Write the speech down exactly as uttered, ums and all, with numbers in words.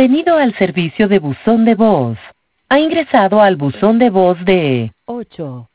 Bienvenido al servicio de buzón de voz. Ha ingresado al buzón de voz de ocho